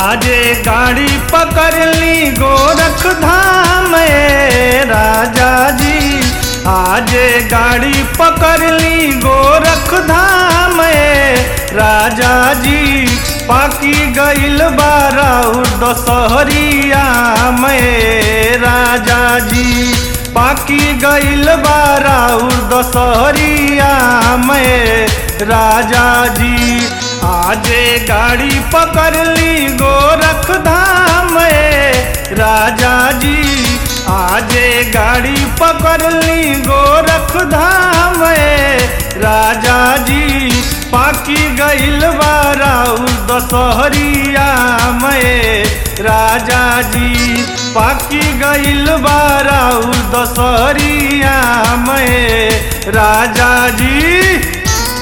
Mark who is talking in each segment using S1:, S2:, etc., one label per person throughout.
S1: आजे गाड़ी पकड़ ली गोरख धाम राजा जी। आजे गाड़ी पकड़ ली गोरख धाम राजा जी। पाकी गइल बाराउर दशहरिया में राजा जी। पाकी गइल बाराउर दशहरिया में राजा जी। आजे गाड़ी पकड़ ली गोरख धाम राजा जी। आजे गाड़ी पकड़ ली गोरख धाम राजा जी। पाकी गइल बाराउर दशहरिया में राजा जी। पाकी गइल बाराउर दशहरिया में राजा जी।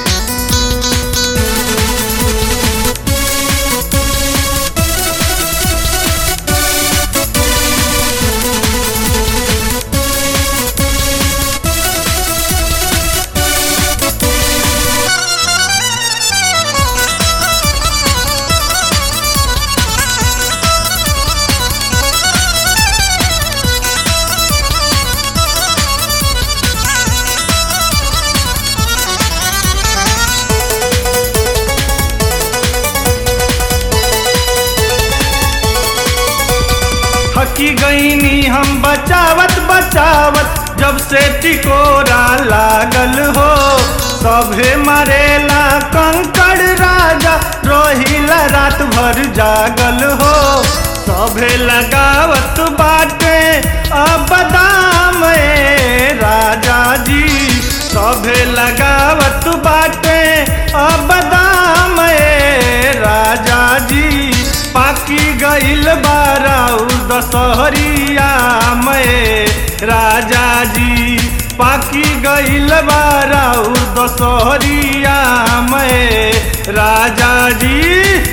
S1: थकी गईनी हम बचावत बचावत जब से टिकोरा लागल हो। सभे मरेला कंकड़ राजा रोहिला रात भर जागल हो। सभे लगावत बाटे अब दाम राजा जी। सभे लगावत बाटे अब दाम राजा जी। पाकी गइल बाराउर दशहरिया में राजा जी। पाकी गइल बाराउर दशहरिया में राजा जी।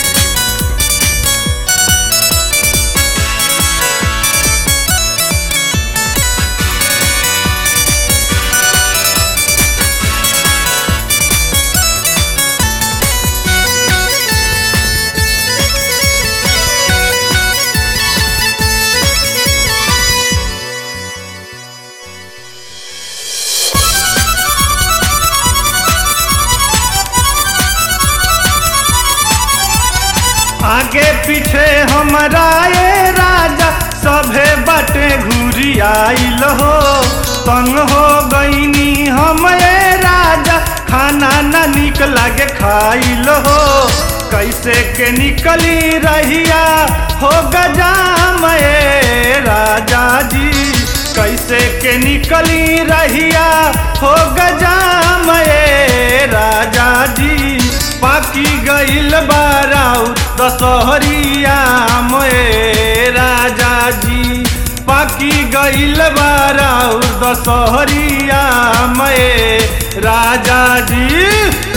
S1: आगे पीछे हमारा ये राजा सभे बटे घूरी आइल हो। तंग हो गईनी हम ये राजा खाना न निक लागे खाइल हो। कैसे के निकली रहिया हो गजाम राजा जी। कैसे के निकली रहिया हो गजाम राजा जी। पाकी गइल बाराउर दशहरिया में राजा जी। पाकी गइल बाराउर दशहरिया में राजा जी।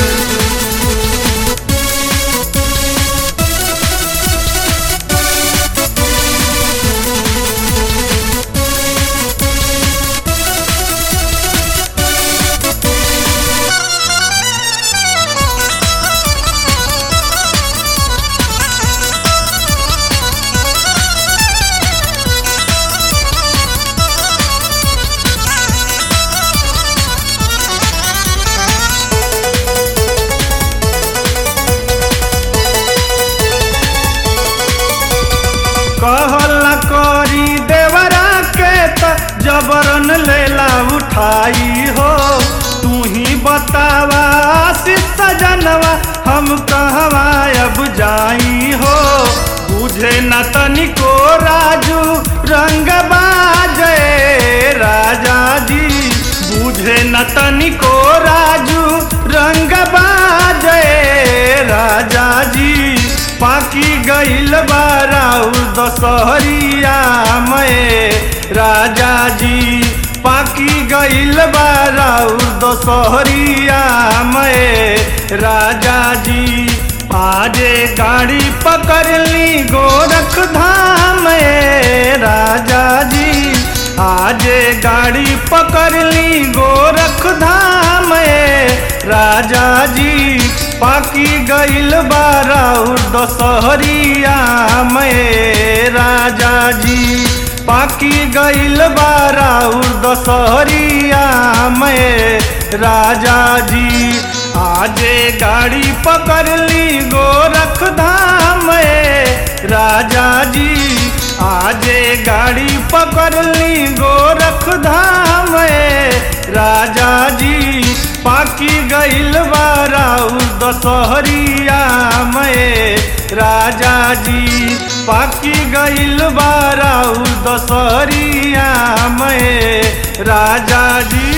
S1: कहला करी देवरा के त जबरन लेला उठाई हो। तू ही बतावा सजनवा हम कहवा अब जाई हो। बुझे न तनिको राजू रंग बाजे राजा जी। बुझे न तनिको राजू रंग बाजे राजा जी। पाकी गइल बाराउर दशहरिया में राजा जी। पाकी गइल बाराउर दशहरिया में राजा जी। आजे गाड़ी पकड़ ली गोरख धाम राजा जी। आजे गाड़ी पकड़ ली गोरख धाम राजा जी। पाकी गइल बाराउर दशहरिया में राजा जी पाकी गइल बा राउर दशहरिया में राजा जी आजे गाड़ी पकड़ ली गोरख धाम राजा जी आजे गाड़ी पकड़ ली गोरख धाम राजा जी पाकी गइल बा राउर दशहरिया में राजा जी पाकी गइल बा राउर दशहरिया में राजा जी।